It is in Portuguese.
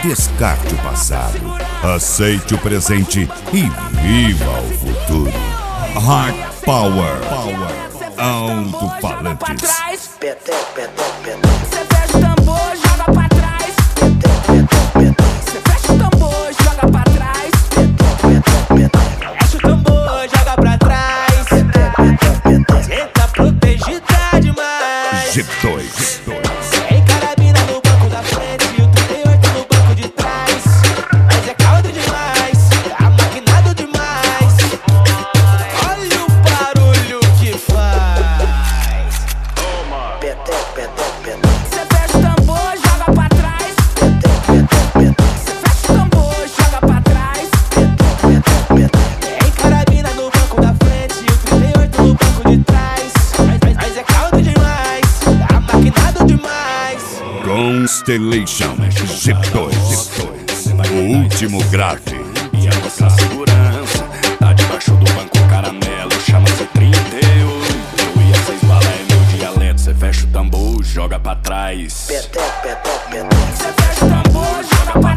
Descarte o passado, aceite o presente e viva o futuro. Hard Power, alto-falantes. Você fecha o tambor, joga pra trás. Você fecha o tambor, joga pra trás. Fecha o tambor, joga pra trás. Cê tá protegida demais. G2. Sem carabina no banco da frente e o 38 no banco de trás. Mas é caldo demais, tá maquinado demais. Olha o barulho que faz. Você fecha o tambor, joga pra trás. Você fecha o tambor, joga pra trás. Tem carabina no banco da frente e o 38 no banco de trás. Mas é caldo demais, tá maquinado demais. Constellation G2. O último grave. E a nossa segurança tá debaixo do banco caramelo, chama-se 38. E a 6 bala é meu dialeto. Cê fecha o tambor, joga pra trás. Você fecha o tambor, joga pra